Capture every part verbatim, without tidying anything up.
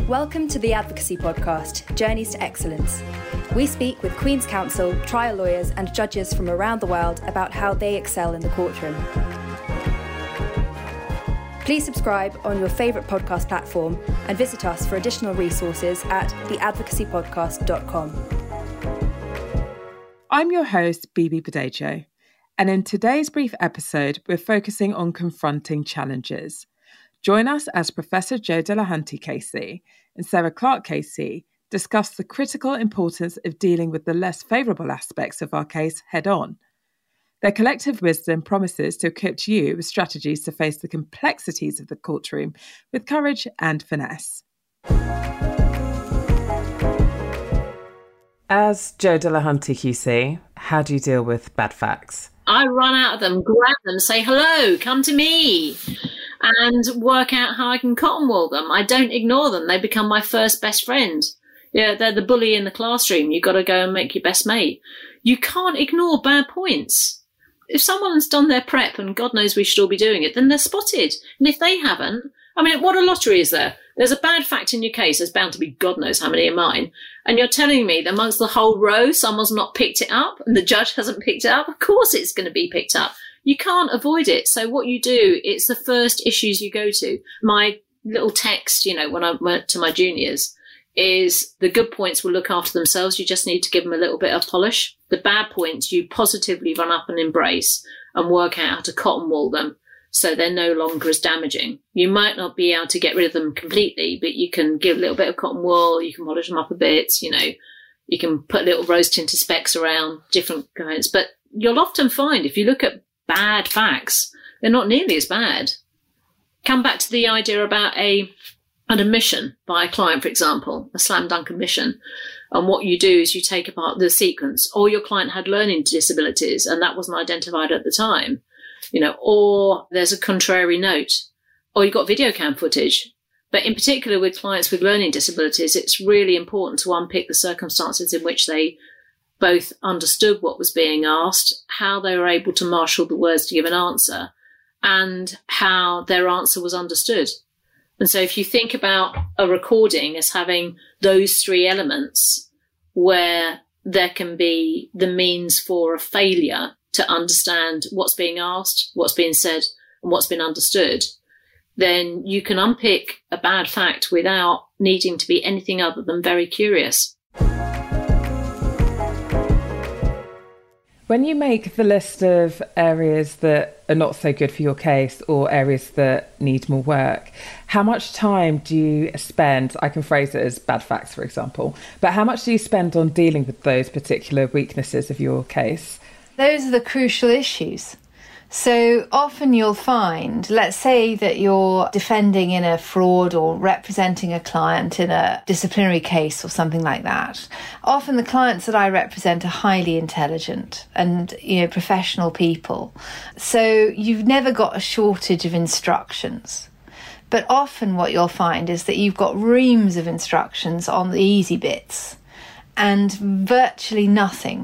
Welcome to the Advocacy Podcast, Journeys to Excellence. We speak with Queen's Counsel, trial lawyers and judges from around the world about how they excel in the courtroom. Please subscribe on your favourite podcast platform and visit us for additional resources at the advocacy podcast dot com. I'm your host, Bibi Badejo, and in today's brief episode, we're focusing on confronting challenges. Join us as Professor Joe Delahunty K C and Sarah Clark K C discuss the critical importance of dealing with the less favourable aspects of our case head-on. Their collective wisdom promises to equip you with strategies to face the complexities of the courtroom with courage and finesse. As Joe Delahunty Q C, how do you deal with bad facts? I run out of them, grab them, say, hello, come to me, and work out how I can cotton wool them. I don't ignore them. They become my first best friend. Yeah, they're the bully in the classroom. You've got to go and make your best mate. You can't ignore bad points. If someone's done their prep, and God knows we should all be doing it, then they're spotted. And if they haven't, I mean, what a lottery is there? There's a bad fact in your case. There's bound to be God knows how many in mine. And you're telling me that amongst the whole row, someone's not picked it up and the judge hasn't picked it up? Of course it's going to be picked up. You can't avoid it. So what you do, it's the first issues you go to. My little text, you know, when I went to my juniors, is the good points will look after themselves. You just need to give them a little bit of polish. The bad points, you positively run up and embrace and work out how to cotton wool them so they're no longer as damaging. You might not be able to get rid of them completely, but you can give a little bit of cotton wool, you can polish them up a bit, you know, you can put little rose tinted specks around different kinds. But you'll often find if you look at bad facts, they're not nearly as bad. Come back to the idea about a an admission by a client, for example, a slam dunk admission. And what you do is you take apart the sequence, or your client had learning disabilities and that wasn't identified at the time, you know, or there's a contrary note, or you've got video cam footage. But in particular with clients with learning disabilities, it's really important to unpick the circumstances in which they both understood what was being asked, how they were able to marshal the words to give an answer, and how their answer was understood. And so if you think about a recording as having those three elements where there can be the means for a failure to understand what's being asked, what's being said, and what's been understood, then you can unpick a bad fact without needing to be anything other than very curious. When you make the list of areas that are not so good for your case or areas that need more work, how much time do you spend, I can phrase it as bad facts, for example, but how much do you spend on dealing with those particular weaknesses of your case? Those are the crucial issues. So often you'll find, let's say that you're defending in a fraud or representing a client in a disciplinary case or something like that. Often the clients that I represent are highly intelligent and, you know, professional people. So you've never got a shortage of instructions. But often what you'll find is that you've got reams of instructions on the easy bits and virtually nothing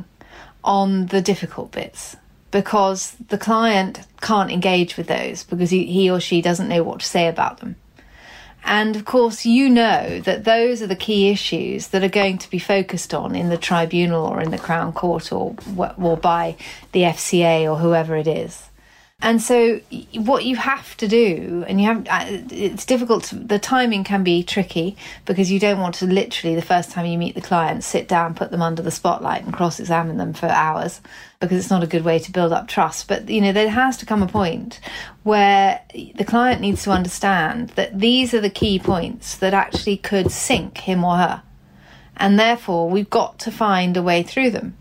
on the difficult bits, because the client can't engage with those because he, he or she doesn't know what to say about them. And of course, you know that those are the key issues that are going to be focused on in the tribunal or in the Crown Court or, or by the F C A or whoever it is. And so what you have to do, and you have, it's difficult, to, the timing can be tricky because you don't want to literally, the first time you meet the client, sit down, put them under the spotlight and cross-examine them for hours, because it's not a good way to build up trust. But, you know, there has to come a point where the client needs to understand that these are the key points that actually could sink him or her. And therefore, we've got to find a way through them.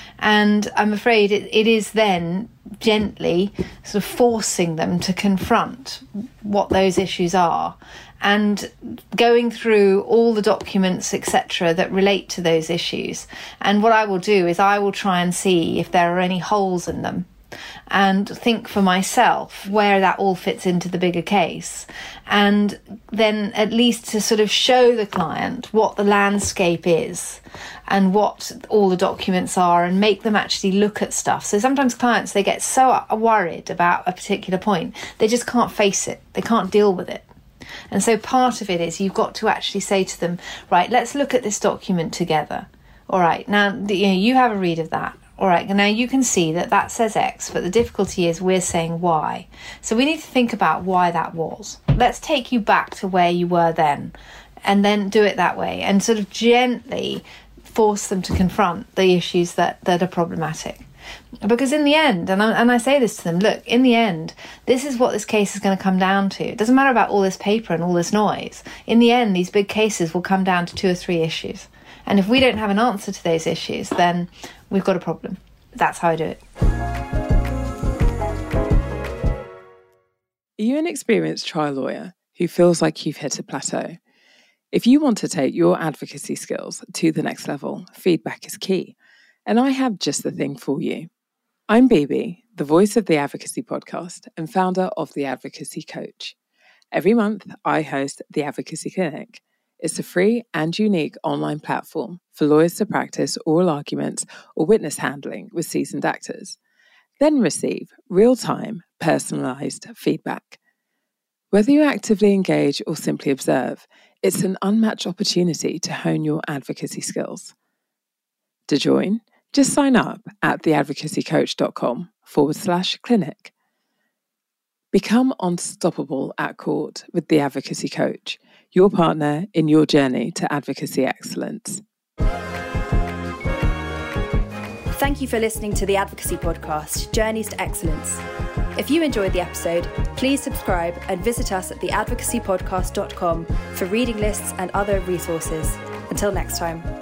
And I'm afraid it, it is then gently sort of forcing them to confront what those issues are and going through all the documents, et cetera, that relate to those issues. And what I will do is I will try and see if there are any holes in them and think for myself where that all fits into the bigger case. And then at least to sort of show the client what the landscape is and what all the documents are and make them actually look at stuff. So sometimes clients, they get so worried about a particular point, they just can't face it. They can't deal with it. And so part of it is you've got to actually say to them, right, let's look at this document together. All right, now you know, you have a read of that. All right, now you can see that that says X, but the difficulty is we're saying Y. So we need to think about why that was. Let's take you back to where you were then, and then do it that way, and sort of gently force them to confront the issues that, that are problematic. Because in the end, and I, and I say this to them, look, in the end, this is what this case is going to come down to. It doesn't matter about all this paper and all this noise. In the end, these big cases will come down to two or three issues. And if we don't have an answer to those issues, then we've got a problem. That's how I do it. Are you an experienced trial lawyer who feels like you've hit a plateau? If you want to take your advocacy skills to the next level, feedback is key. And I have just the thing for you. I'm Bibi, the voice of the Advocacy Podcast and founder of The Advocacy Coach. Every month, I host the Advocacy Clinic. It's a free and unique online platform for lawyers to practice oral arguments or witness handling with seasoned actors, then receive real-time, personalised feedback. Whether you actively engage or simply observe, it's an unmatched opportunity to hone your advocacy skills. To join, just sign up at theadvocacycoach.com forward slash clinic. Become unstoppable at court with The Advocacy Coach, your partner in your journey to advocacy excellence. Thank you for listening to the Advocacy Podcast, Journeys to Excellence. If you enjoyed the episode, please subscribe and visit us at the advocacy podcast dot com for reading lists and other resources. Until next time.